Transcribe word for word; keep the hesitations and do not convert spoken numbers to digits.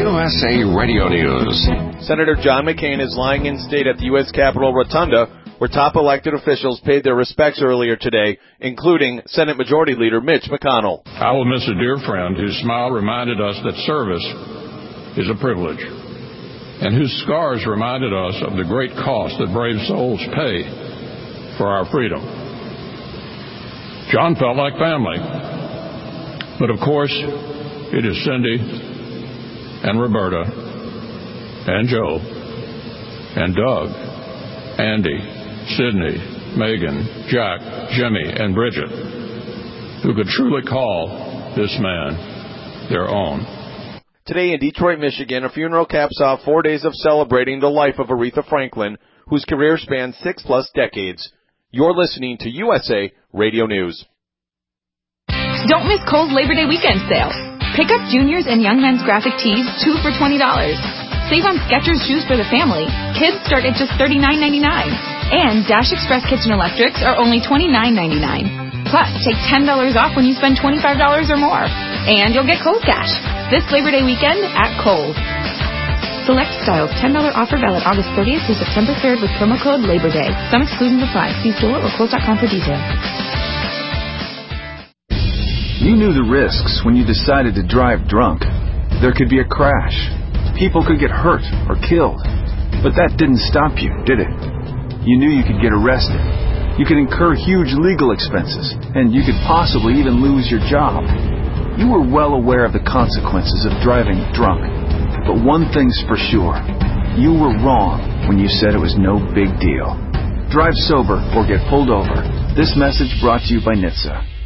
U S A Radio News. Senator John McCain is lying in state at the U S Capitol Rotunda, where top elected officials paid their respects earlier today, including Senate Majority Leader Mitch McConnell. I will miss a dear friend whose smile reminded us that service is a privilege, and whose scars reminded us of the great cost that brave souls pay for our freedom. John felt like family, but of course, it is Cindy and Roberta and Joe and Doug, Andy, Sydney, Megan, Jack, Jimmy, and Bridget who could truly call this man their own. Today in Detroit, Michigan, a funeral caps off four days of celebrating the life of Aretha Franklin, whose career spans six-plus decades. You're listening to U S A Radio News. Don't miss Kohl's Labor Day weekend sale. Pick up juniors and young men's graphic tees, two for twenty dollars. Save on Skechers shoes for the family. Kids start at just thirty-nine ninety-nine. And Dash Express Kitchen Electrics are only twenty-nine ninety-nine. Plus, take ten dollars off when you spend twenty-five dollars or more. And you'll get Kohl's Cash. This Labor Day weekend at Kohl's. Select styles, ten dollars offer valid August thirtieth through September third with promo code Labor Day. Some exclusions apply. See store or Kohl's dot com for details. You knew the risks when you decided to drive drunk. There could be a crash. People could get hurt or killed. But that didn't stop you, did it? You knew you could get arrested. You could incur huge legal expenses, and you could possibly even lose your job. You were well aware of the consequences of driving drunk. But one thing's for sure. You were wrong when you said it was no big deal. Drive sober or get pulled over. This message brought to you by N H T S A.